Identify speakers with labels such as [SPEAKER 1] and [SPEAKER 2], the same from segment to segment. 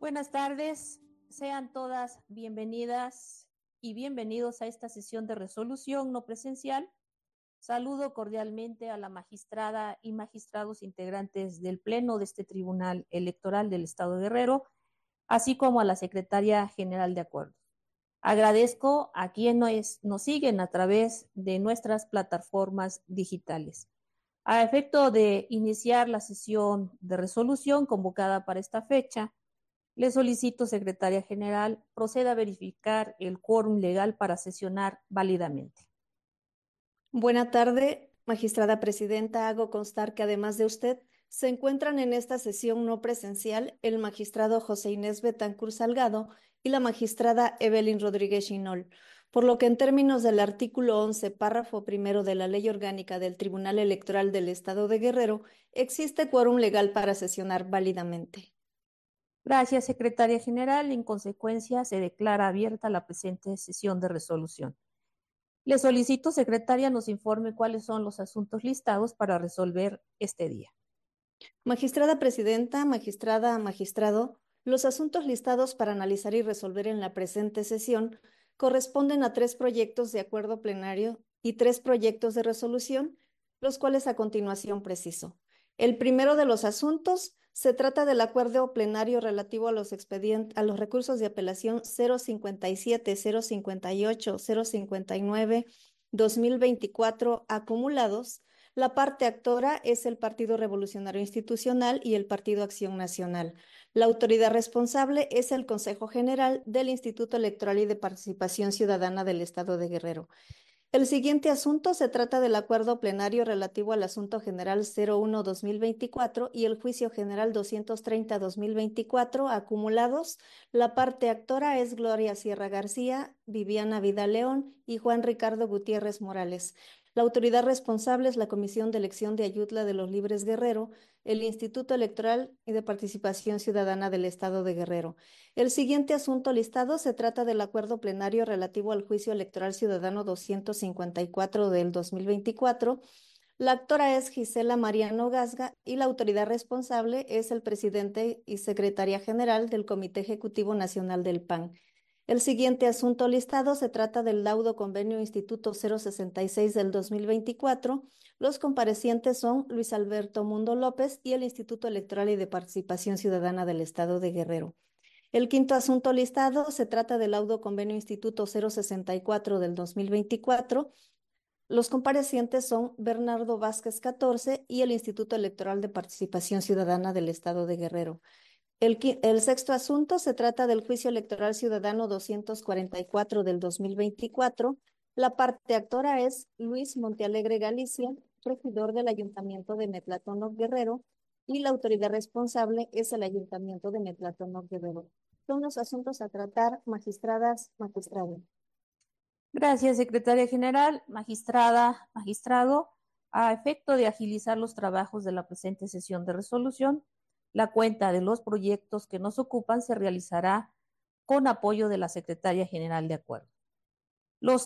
[SPEAKER 1] Buenas tardes, sean todas bienvenidas y bienvenidos a esta sesión de resolución no presencial. Saludo cordialmente a la magistrada y magistrados integrantes del Pleno de este Tribunal Electoral del Estado de Guerrero, así como a la Secretaria General de Acuerdos. Agradezco a quienes nos siguen a través de nuestras plataformas digitales. A efecto de iniciar la sesión de resolución convocada para esta fecha, le solicito, Secretaria General, proceda a verificar el quórum legal para sesionar válidamente.
[SPEAKER 2] Buena tarde, magistrada presidenta. Hago constar que además de usted, se encuentran en esta sesión no presencial el magistrado José Inés Betancur Salgado y la magistrada Evelyn Rodríguez Chinol, por lo que en términos del artículo 11, párrafo primero de la Ley Orgánica del Tribunal Electoral del Estado de Guerrero, existe quórum legal para sesionar válidamente.
[SPEAKER 1] Gracias, Secretaria General. En consecuencia, se declara abierta la presente sesión de resolución. Le solicito, Secretaria, nos informe cuáles son los asuntos listados para resolver este día.
[SPEAKER 2] Magistrada presidenta, magistrado, los asuntos listados para analizar y resolver en la presente sesión corresponden a 3 proyectos de acuerdo plenario y 3 proyectos de resolución, los cuales a continuación preciso. El primero de los asuntos se trata del acuerdo plenario relativo a a los recursos de apelación 057, 058, 059, 2024 acumulados. La parte actora es el Partido Revolucionario Institucional y el Partido Acción Nacional. La autoridad responsable es el Consejo General del Instituto Electoral y de Participación Ciudadana del Estado de Guerrero. El siguiente asunto se trata del acuerdo plenario relativo al asunto general 01-2024 y el juicio general 230-2024 acumulados. La parte actora es Gloria Sierra García, Viviana Vidal León y Juan Ricardo Gutiérrez Morales. La autoridad responsable es la Comisión de Elección de Ayutla de los Libres Guerrero, el Instituto Electoral y de Participación Ciudadana del Estado de Guerrero. El siguiente asunto listado se trata del acuerdo plenario relativo al juicio electoral ciudadano 254 del 2024. La actora es Gisela Mariano Gasga y la autoridad responsable es el presidente y secretaria general del Comité Ejecutivo Nacional del PAN. El siguiente asunto listado se trata del laudo convenio Instituto 066 del 2024. Los comparecientes son Luis Alberto Mundo López y el Instituto Electoral y de Participación Ciudadana del Estado de Guerrero. El quinto asunto listado se trata del laudo convenio Instituto 064 del 2024. Los comparecientes son Bernardo Vázquez 14 y el Instituto Electoral de Participación Ciudadana del Estado de Guerrero. El sexto asunto se trata del juicio electoral ciudadano 244 del 2024. La parte actora es Luis Montealegre Galicia, regidor del Ayuntamiento de Metlatónoc Guerrero, y la autoridad responsable es el Ayuntamiento de Metlatónoc Guerrero. Son los asuntos a tratar, magistradas, magistrado.
[SPEAKER 1] Gracias, Secretaria General, magistrada, magistrado. A efecto de agilizar los trabajos de la presente sesión de resolución, la cuenta de los proyectos que nos ocupan se realizará con apoyo de la Secretaria General de Acuerdo. Los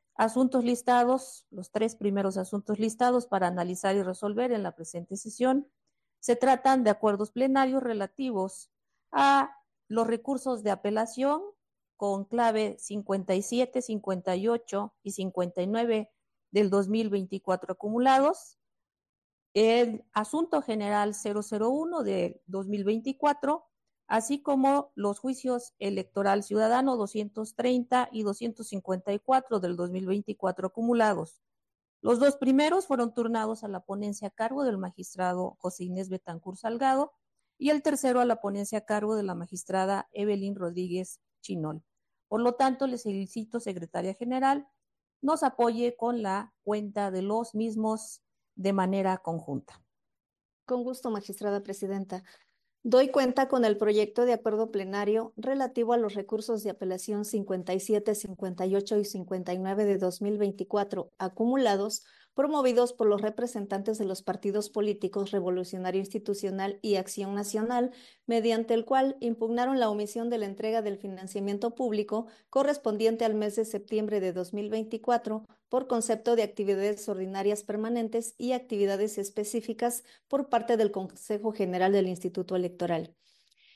[SPEAKER 1] tres primeros asuntos listados para analizar y resolver en la presente sesión se tratan de acuerdos plenarios relativos a los recursos de apelación con clave 57, 58 y 59 del 2024 acumulados, el asunto general 001 de 2024, así como los juicios electoral ciudadano 230 y 254 del 2024 acumulados. Los dos primeros fueron turnados a la ponencia a cargo del magistrado José Inés Betancur Salgado y el tercero a la ponencia a cargo de la magistrada Evelyn Rodríguez Chinol. Por lo tanto, le solicito, Secretaria General, nos apoye con la cuenta de los mismos de manera conjunta.
[SPEAKER 2] Con gusto, magistrada presidenta. Doy cuenta con el proyecto de acuerdo plenario relativo a los recursos de apelación 57, 58 y 59 de 2024 acumulados, promovidos por los representantes de los partidos políticos Revolucionario Institucional y Acción Nacional, mediante el cual impugnaron la omisión de la entrega del financiamiento público correspondiente al mes de septiembre de 2024 por concepto de actividades ordinarias permanentes y actividades específicas por parte del Consejo General del Instituto Electoral.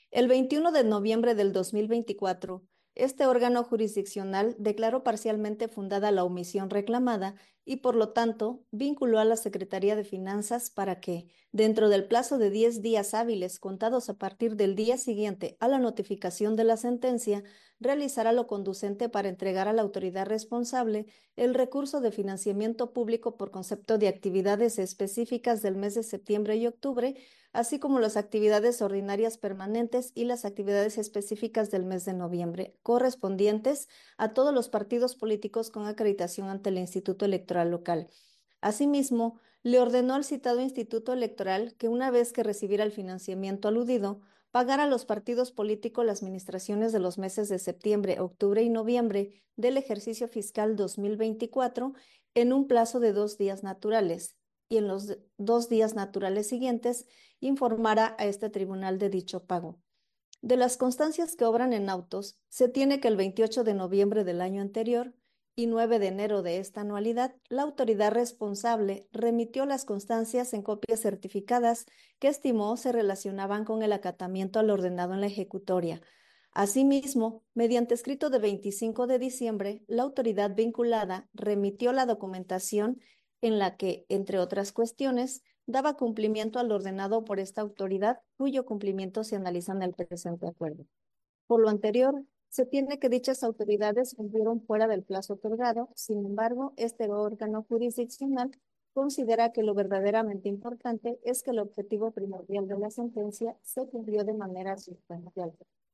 [SPEAKER 2] El 21 de noviembre del 2024, este órgano jurisdiccional declaró parcialmente fundada la omisión reclamada y, por lo tanto, vinculó a la Secretaría de Finanzas para que, dentro del plazo de 10 días hábiles contados a partir del día siguiente a la notificación de la sentencia, realizara lo conducente para entregar a la autoridad responsable el recurso de financiamiento público por concepto de actividades específicas del mes de septiembre y octubre, así como las actividades ordinarias permanentes y las actividades específicas del mes de noviembre, correspondientes a todos los partidos políticos con acreditación ante el Instituto Electoral local. Asimismo, le ordenó al citado Instituto Electoral que, una vez que recibiera el financiamiento aludido, pagara a los partidos políticos las administraciones de los meses de septiembre, octubre y noviembre del ejercicio fiscal 2024 en un plazo de 2 días naturales, y en los 2 días naturales siguientes informara a este tribunal de dicho pago. De las constancias que obran en autos, se tiene que el 28 de noviembre del año anterior y 9 de enero de esta anualidad, la autoridad responsable remitió las constancias en copias certificadas que estimó se relacionaban con el acatamiento al ordenado en la ejecutoria. Asimismo, mediante escrito de 25 de diciembre, la autoridad vinculada remitió la documentación en la que, entre otras cuestiones, daba cumplimiento al ordenado por esta autoridad, cuyo cumplimiento se analiza en el presente acuerdo. Por lo anterior, se tiene que dichas autoridades cumplieron fuera del plazo otorgado. Sin embargo, este órgano jurisdiccional considera que lo verdaderamente importante es que el objetivo primordial de la sentencia se cumplió de manera sustancial.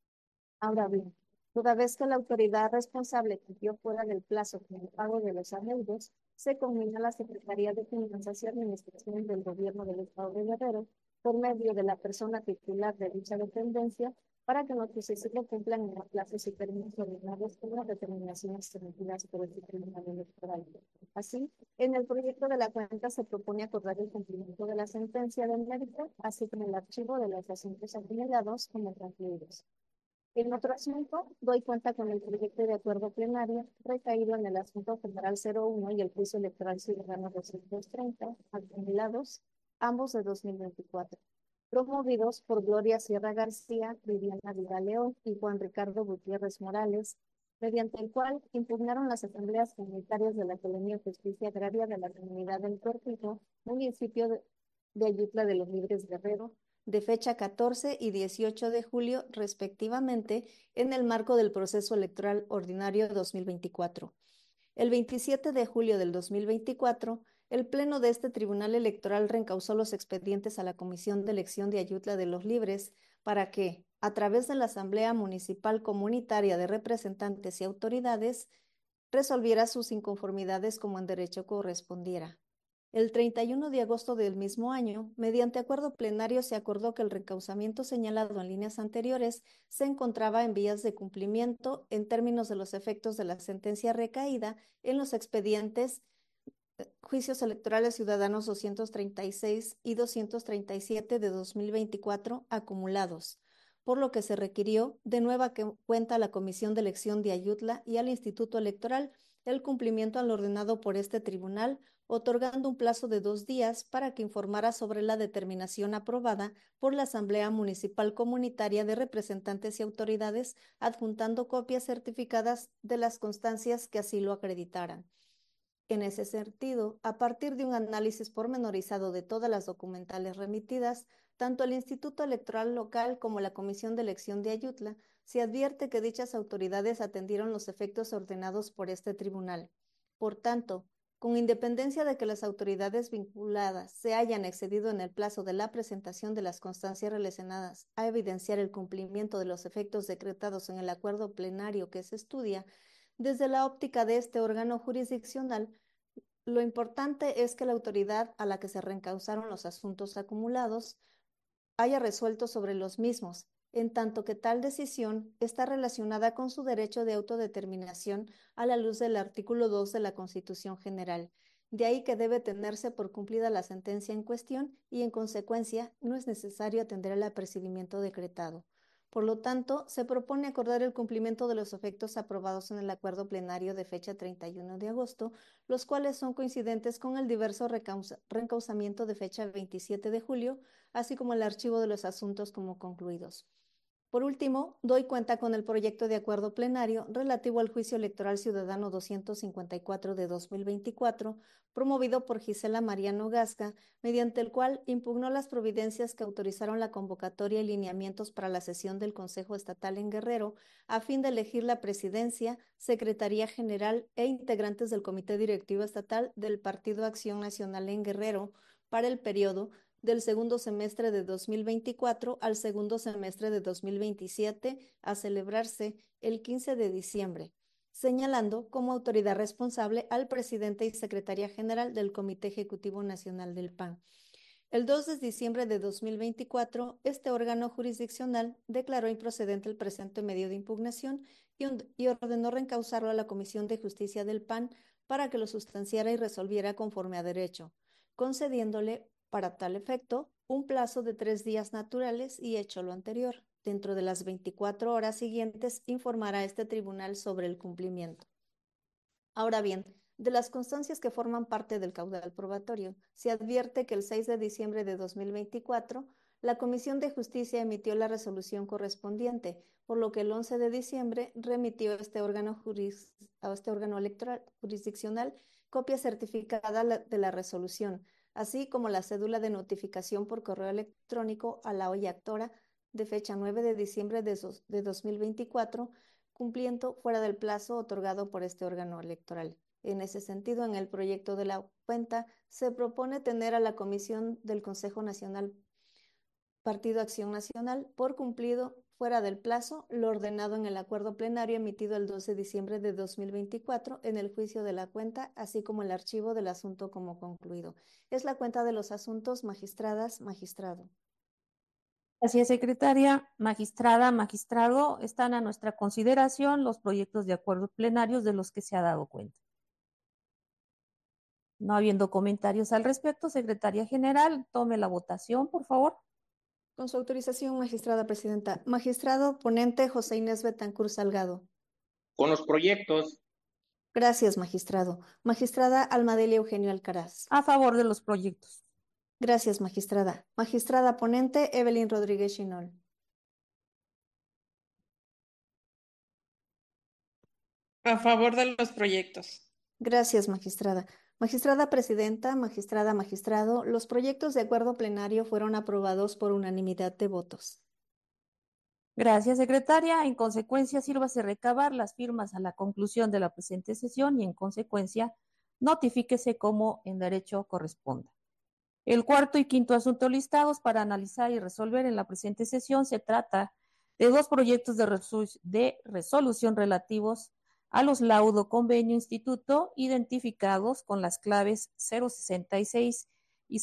[SPEAKER 2] Ahora bien, toda vez que la autoridad responsable cumplió fuera del plazo con el pago de los adeudos, se combina la Secretaría de Finanzas y Administración del Gobierno del Estado de Guerrero por medio de la persona titular de dicha dependencia para que los sucesivos cumplan en los plazos y términos ordenados con las determinaciones emitidas por el Tribunal Electoral. Así, en el proyecto de la cuenta se propone acordar el cumplimiento de la sentencia de mérito, así como el archivo de los asuntos acumulados como concluidos. En otro asunto, doy cuenta con el proyecto de acuerdo plenario recaído en el asunto federal 01 y el juicio electoral ciudadano 230, acumulados, ambos de 2024, promovidos por Gloria Sierra García, Viviana Vidal León y Juan Ricardo Gutiérrez Morales, mediante el cual impugnaron las asambleas comunitarias de la Colonia Justicia Agraria de la Comunidad del Cortijo, municipio de Ayutla de los Libres Guerrero, de fecha 14 y 18 de julio, respectivamente, en el marco del proceso electoral ordinario 2024. El 27 de julio del 2024, el Pleno de este Tribunal Electoral reencausó los expedientes a la Comisión de Elección de Ayutla de los Libres para que, a través de la Asamblea Municipal Comunitaria de Representantes y Autoridades, resolviera sus inconformidades como en derecho correspondiera. El 31 de agosto del mismo año, mediante acuerdo plenario, se acordó que el reencausamiento señalado en líneas anteriores se encontraba en vías de cumplimiento en términos de los efectos de la sentencia recaída en los expedientes Juicios Electorales Ciudadanos 236 y 237 de 2024 acumulados, por lo que se requirió de nueva cuenta a la Comisión de Elección de Ayutla y al Instituto Electoral el cumplimiento al ordenado por este tribunal, otorgando un plazo de 2 días para que informara sobre la determinación aprobada por la Asamblea Municipal Comunitaria de Representantes y Autoridades, adjuntando copias certificadas de las constancias que así lo acreditaran. En ese sentido, a partir de un análisis pormenorizado de todas las documentales remitidas, tanto el Instituto Electoral Local como la Comisión de Elección de Ayutla, se advierte que dichas autoridades atendieron los efectos ordenados por este tribunal. Por tanto, con independencia de que las autoridades vinculadas se hayan excedido en el plazo de la presentación de las constancias relacionadas a evidenciar el cumplimiento de los efectos decretados en el acuerdo plenario que se estudia, desde la óptica de este órgano jurisdiccional, lo importante es que la autoridad a la que se reencausaron los asuntos acumulados haya resuelto sobre los mismos, en tanto que tal decisión está relacionada con su derecho de autodeterminación a la luz del artículo 2 de la Constitución General. De ahí que debe tenerse por cumplida la sentencia en cuestión y, en consecuencia, no es necesario atender al apercibimiento decretado. Por lo tanto, se propone acordar el cumplimiento de los efectos aprobados en el acuerdo plenario de fecha 31 de agosto, los cuales son coincidentes con el diverso reencausamiento de fecha 27 de julio, así como el archivo de los asuntos como concluidos. Por último, doy cuenta con el proyecto de acuerdo plenario relativo al juicio electoral ciudadano 254 de 2024, promovido por Gisela Mariano Gasca, mediante el cual impugnó las providencias que autorizaron la convocatoria y lineamientos para la sesión del Consejo Estatal en Guerrero, a fin de elegir la presidencia, secretaría general e integrantes del Comité Directivo Estatal del Partido Acción Nacional en Guerrero para el periodo del segundo semestre de 2024 al segundo semestre de 2027, a celebrarse el 15 de diciembre, señalando como autoridad responsable al presidente y secretaria general del Comité Ejecutivo Nacional del PAN. El 2 de diciembre de 2024, este órgano jurisdiccional declaró improcedente el presente medio de impugnación y ordenó reencausarlo a la Comisión de Justicia del PAN para que lo sustanciara y resolviera conforme a derecho, concediéndole para tal efecto un plazo de 3 días naturales y, hecho lo anterior, dentro de las 24 horas siguientes informará a este tribunal sobre el cumplimiento. Ahora bien, de las constancias que forman parte del caudal probatorio, se advierte que el 6 de diciembre de 2024, la Comisión de Justicia emitió la resolución correspondiente, por lo que el 11 de diciembre remitió a este órgano electoral jurisdiccional copia certificada de la resolución, así como la cédula de notificación por correo electrónico a la hoy actora de fecha 9 de diciembre de 2024, cumpliendo fuera del plazo otorgado por este órgano electoral. En ese sentido, en el proyecto de la cuenta se propone tener a la Comisión del Consejo Nacional Partido Acción Nacional por cumplido fuera del plazo lo ordenado en el acuerdo plenario emitido el 12 de diciembre de 2024 en el juicio de la cuenta, así como el archivo del asunto como concluido. Es la cuenta de los asuntos, magistradas, magistrado.
[SPEAKER 1] Gracias, secretaria. Magistrada, magistrado, están a nuestra consideración los proyectos de acuerdo plenarios de los que se ha dado cuenta. No habiendo comentarios al respecto, secretaria general, tome la votación, por favor.
[SPEAKER 2] Con su autorización, magistrada presidenta. Magistrado ponente José Inés Betancur Salgado.
[SPEAKER 3] Con los proyectos.
[SPEAKER 2] Gracias, magistrado. Magistrada Almadelia Eugenio Alcaraz.
[SPEAKER 1] A favor de los proyectos.
[SPEAKER 2] Gracias, magistrada. Magistrada ponente Evelyn Rodríguez Chinol.
[SPEAKER 4] A favor de los proyectos.
[SPEAKER 2] Gracias, magistrada. Magistrada presidenta, magistrada, magistrado, los proyectos de acuerdo plenario fueron aprobados por unanimidad de votos.
[SPEAKER 1] Gracias, secretaria. En consecuencia, sírvase recabar las firmas a la conclusión de la presente sesión y, en consecuencia, notifíquese como en derecho corresponda. El cuarto y quinto asunto listados para analizar y resolver en la presente sesión se trata de dos proyectos de resolución relativos a los laudo convenio instituto identificados con las claves 066 y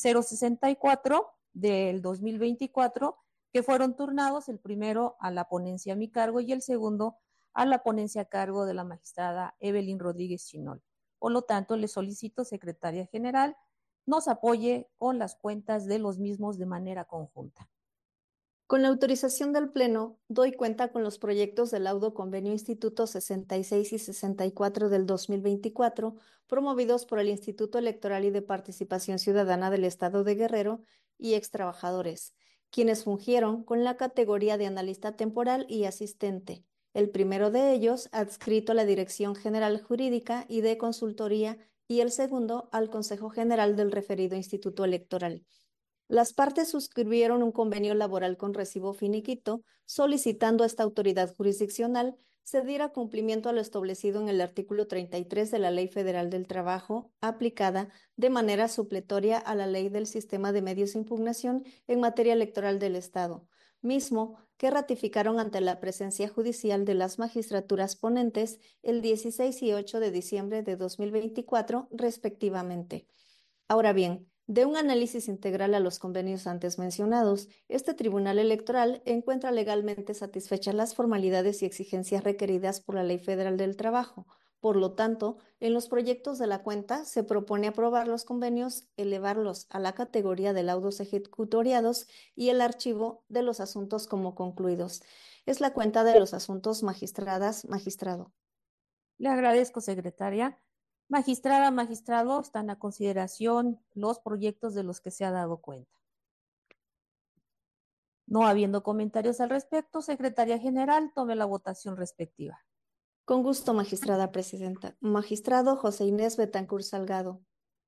[SPEAKER 1] 064 del 2024, que fueron turnados, el primero a la ponencia a mi cargo y el segundo a la ponencia a cargo de la magistrada Evelyn Rodríguez Chinol. Por lo tanto, le solicito, secretaria general, nos apoye con las cuentas de los mismos de manera conjunta.
[SPEAKER 2] Con la autorización del Pleno, doy cuenta con los proyectos del laudo convenio Instituto 66 y 64 del 2024, promovidos por el Instituto Electoral y de Participación Ciudadana del Estado de Guerrero y extrabajadores, quienes fungieron con la categoría de analista temporal y asistente. El primero de ellos adscrito a la Dirección General Jurídica y de Consultoría y el segundo al Consejo General del referido Instituto Electoral. Las partes suscribieron un convenio laboral con recibo finiquito, solicitando a esta autoridad jurisdiccional se diera cumplimiento a lo establecido en el artículo 33 de la Ley Federal del Trabajo, aplicada de manera supletoria a la Ley del Sistema de Medios de Impugnación en materia electoral del Estado, mismo que ratificaron ante la presencia judicial de las magistraturas ponentes el 16 y 8 de diciembre de 2024, respectivamente. Ahora bien, de un análisis integral a los convenios antes mencionados, este Tribunal Electoral encuentra legalmente satisfechas las formalidades y exigencias requeridas por la Ley Federal del Trabajo. Por lo tanto, en los proyectos de la cuenta se propone aprobar los convenios, elevarlos a la categoría de laudos ejecutoriados y el archivo de los asuntos como concluidos. Es la cuenta de los asuntos, magistradas, magistrado.
[SPEAKER 1] Le agradezco, secretaria. Magistrada, magistrado, están a consideración los proyectos de los que se ha dado cuenta. No habiendo comentarios al respecto, Secretaria General, tome la votación respectiva.
[SPEAKER 2] Con gusto, magistrada presidenta. Magistrado José Inés Betancur Salgado.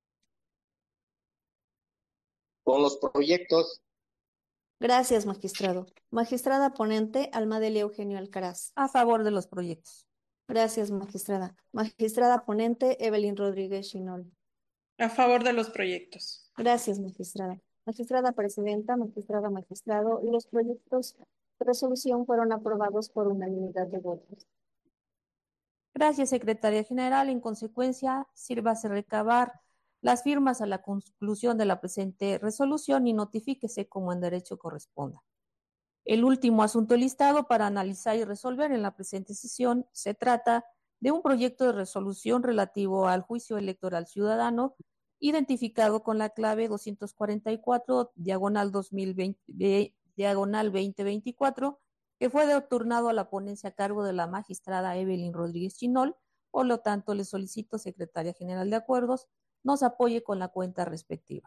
[SPEAKER 3] Con los proyectos,
[SPEAKER 2] Gracias, magistrado. Magistrada ponente Almadelia Eugenio Alcaraz.
[SPEAKER 1] A favor de los proyectos.
[SPEAKER 2] Gracias, magistrada. Magistrada ponente Evelyn Rodríguez Chinol.
[SPEAKER 4] A favor de los proyectos.
[SPEAKER 2] Gracias, magistrada. Magistrada presidenta, magistrado, los proyectos de resolución fueron aprobados por unanimidad de votos.
[SPEAKER 1] Gracias, Secretaria General. En consecuencia, sírvase recabar las firmas a la conclusión de la presente resolución y notifíquese como en derecho corresponda. El último asunto listado para analizar y resolver en la presente sesión se trata de un proyecto de resolución relativo al juicio electoral ciudadano identificado con la clave 244 diagonal 2020 diagonal 2024 que fue turnado a la ponencia a cargo de la magistrada Evelyn Rodríguez Chinol. Por lo tanto, le solicito, Secretaria General de Acuerdos, nos apoye con la cuenta respectiva.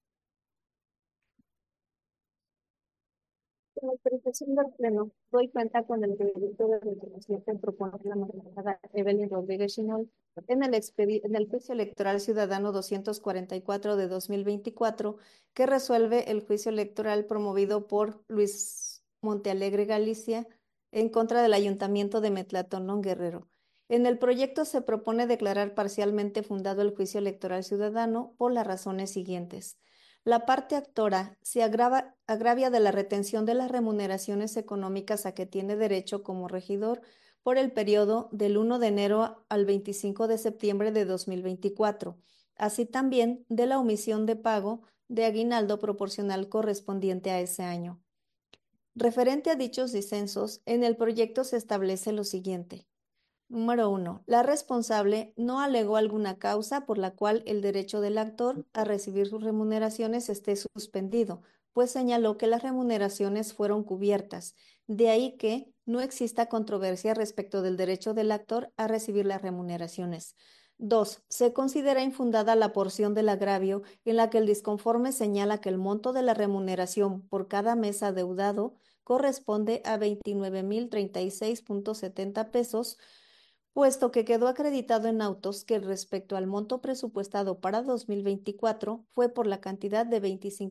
[SPEAKER 2] Con autorización del Pleno, doy cuenta con el proyecto de resolución que propone la magistrada Evelyn Rodríguez Chinol en el juicio electoral ciudadano 244 de 2024, que resuelve el juicio electoral promovido por Luis Montealegre Galicia en contra del Ayuntamiento de Metlatonón, Guerrero. En el proyecto se propone declarar parcialmente fundado el juicio electoral ciudadano por las razones siguientes. La parte actora se agravia de la retención de las remuneraciones económicas a que tiene derecho como regidor por el periodo del 1 de enero al 25 de septiembre de 2024, así también de la omisión de pago de aguinaldo proporcional correspondiente a ese año. Referente a dichos disensos, en el proyecto se establece lo siguiente. Número 1. La responsable no alegó alguna causa por la cual el derecho del actor a recibir sus remuneraciones esté suspendido, pues señaló que las remuneraciones fueron cubiertas. De ahí que no exista controversia respecto del derecho del actor a recibir las remuneraciones. 2. Se considera infundada la porción del agravio en la que el disconforme señala que el monto de la remuneración por cada mes adeudado corresponde a 29,036.70 pesos, puesto que quedó acreditado en autos que respecto al monto presupuestado para 2024 fue por la cantidad de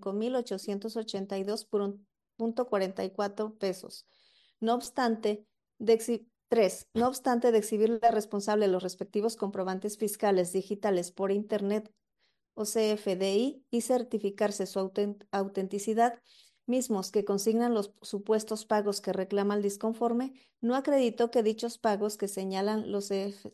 [SPEAKER 2] 25,882.44 pesos. No obstante, no obstante de exhibirle al responsable los respectivos comprobantes fiscales digitales por Internet o CFDI y certificarse su autenticidad, mismos que consignan los supuestos pagos que reclama el disconforme, no acreditó que dichos pagos que señalan los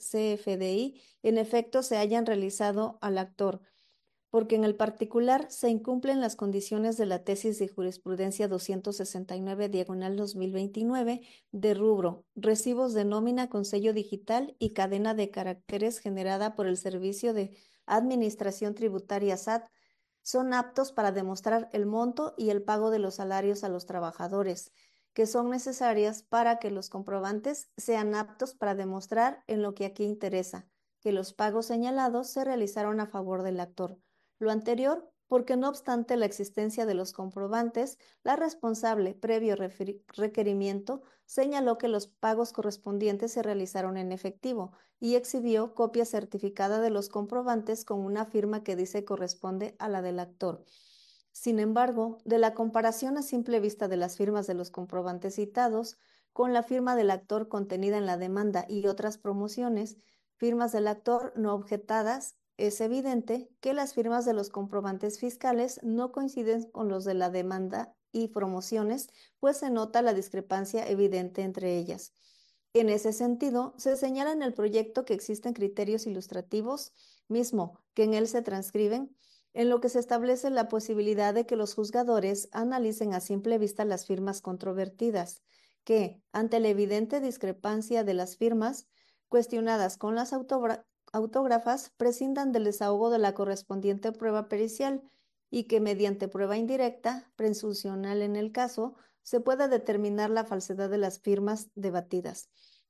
[SPEAKER 2] CFDI en efecto se hayan realizado al actor, porque en el particular se incumplen las condiciones de la tesis de jurisprudencia 269 diagonal 2029 de rubro, recibos de nómina con sello digital y cadena de caracteres generada por el Servicio de Administración Tributaria SAT, son aptos para demostrar el monto y el pago de los salarios a los trabajadores, que son necesarias para que los comprobantes sean aptos para demostrar en lo que aquí interesa, que los pagos señalados se realizaron a favor del actor. Lo anterior, porque no obstante la existencia de los comprobantes, la responsable, previo requerimiento, señaló que los pagos correspondientes se realizaron en efectivo y exhibió copia certificada de los comprobantes con una firma que dice corresponde a la del actor. Sin embargo, de la comparación a simple vista de las firmas de los comprobantes citados con la firma del actor contenida en la demanda y otras promociones, firmas del actor no objetadas, es evidente que las firmas de los comprobantes fiscales no coinciden con los de la demanda y promociones, pues se nota la discrepancia evidente entre ellas. En ese sentido, se señala en el proyecto que existen criterios ilustrativos, mismo que en él se transcriben, en lo que se establece la posibilidad de que los juzgadores analicen a simple vista las firmas controvertidas, que, ante la evidente discrepancia de las firmas, cuestionadas con las autógrafas, prescindan del desahogo de la correspondiente prueba pericial y que mediante prueba indirecta, presuncional en el caso, se pueda determinar la falsedad de las firmas debatidas.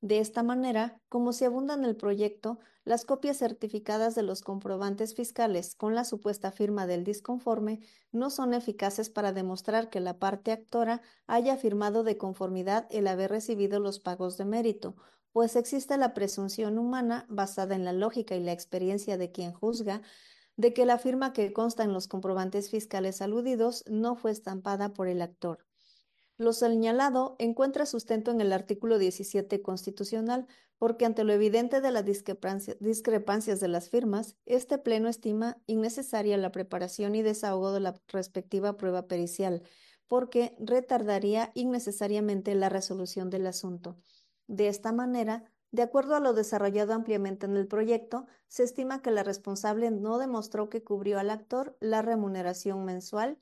[SPEAKER 2] De esta manera, como se abunda en el proyecto, las copias certificadas de los comprobantes fiscales con la supuesta firma del disconforme no son eficaces para demostrar que la parte actora haya firmado de conformidad el haber recibido los pagos de mérito, pues existe la presunción humana, basada en la lógica y la experiencia de quien juzga, de que la firma que consta en los comprobantes fiscales aludidos no fue estampada por el actor. Lo señalado encuentra sustento en el artículo 17 constitucional, porque ante lo evidente de las discrepancias de las firmas, este Pleno estima innecesaria la preparación y desahogo de la respectiva prueba pericial, porque retardaría innecesariamente la resolución del asunto. De esta manera, de acuerdo a lo desarrollado ampliamente en el proyecto, se estima que la responsable no demostró que cubrió al actor la remuneración mensual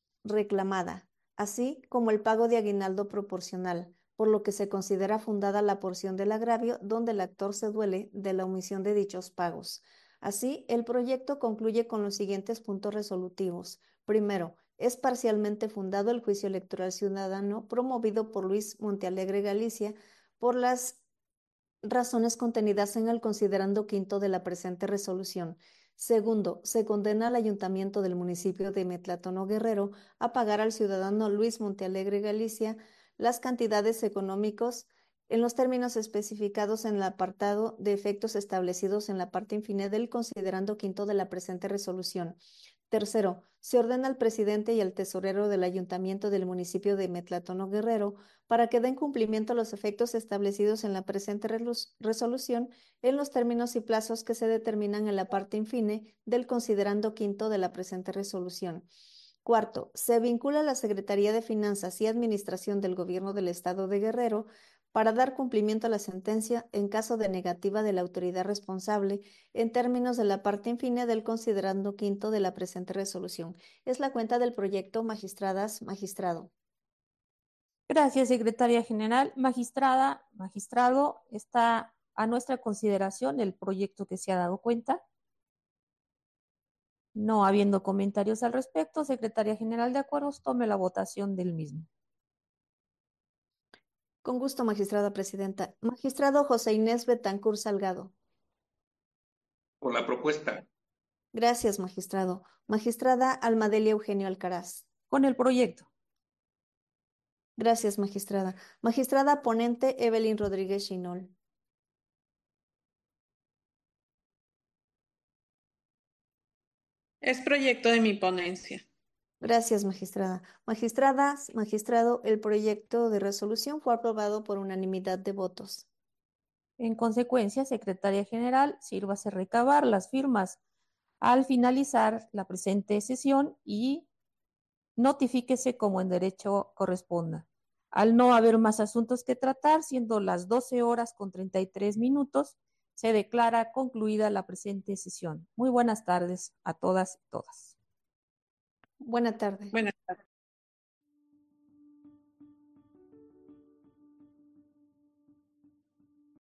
[SPEAKER 2] reclamada, así como el pago de aguinaldo proporcional, por lo que se considera fundada la porción del agravio donde el actor se duele de la omisión de dichos pagos. Así, el proyecto concluye con los siguientes puntos resolutivos. Primero, es parcialmente fundado el juicio electoral ciudadano promovido por Luis Montealegre Galicia por las razones contenidas en el considerando quinto de la presente resolución. Segundo, se condena al ayuntamiento del municipio de Metlatono Guerrero a pagar al ciudadano Luis Montealegre Galicia las cantidades económicos en los términos especificados en el apartado de efectos establecidos en la parte infine del considerando quinto de la presente resolución. Tercero, se ordena al presidente y al tesorero del ayuntamiento del municipio de Metlatono Guerrero para que den cumplimiento a los efectos establecidos en la presente resolución en los términos y plazos que se determinan en la parte infine del considerando quinto de la presente resolución. Cuarto, se vincula a la Secretaría de Finanzas y Administración del Gobierno del Estado de Guerrero para dar cumplimiento a la sentencia en caso de negativa de la autoridad responsable en términos de la parte infine del considerando quinto de la presente resolución. Es la cuenta del proyecto, magistradas, magistrado.
[SPEAKER 1] Gracias, secretaria general. Magistrada, magistrado, está a nuestra consideración el proyecto que se ha dado cuenta. No habiendo comentarios al respecto, secretaria general de acuerdos, tome la votación del mismo.
[SPEAKER 2] Con gusto, magistrada presidenta. Magistrado José Inés Betancur Salgado.
[SPEAKER 3] Por la propuesta.
[SPEAKER 2] Gracias, magistrado. Magistrada Almadelia Eugenio Alcaraz.
[SPEAKER 1] Con el proyecto.
[SPEAKER 2] Gracias, magistrada. Magistrada ponente Evelyn Rodríguez Chinol.
[SPEAKER 4] Es proyecto de mi ponencia.
[SPEAKER 2] Gracias, magistrada. Magistradas, magistrado, el proyecto de resolución fue aprobado por unanimidad de votos.
[SPEAKER 1] En consecuencia, secretaria general, sírvase recabar las firmas al finalizar la presente sesión y notifíquese como en derecho corresponda. Al no haber más asuntos que tratar, siendo las 12 horas con 33 minutos, se declara concluida la presente sesión. Muy buenas tardes a todas y todas.
[SPEAKER 2] Buena tarde.
[SPEAKER 4] Buenas tardes.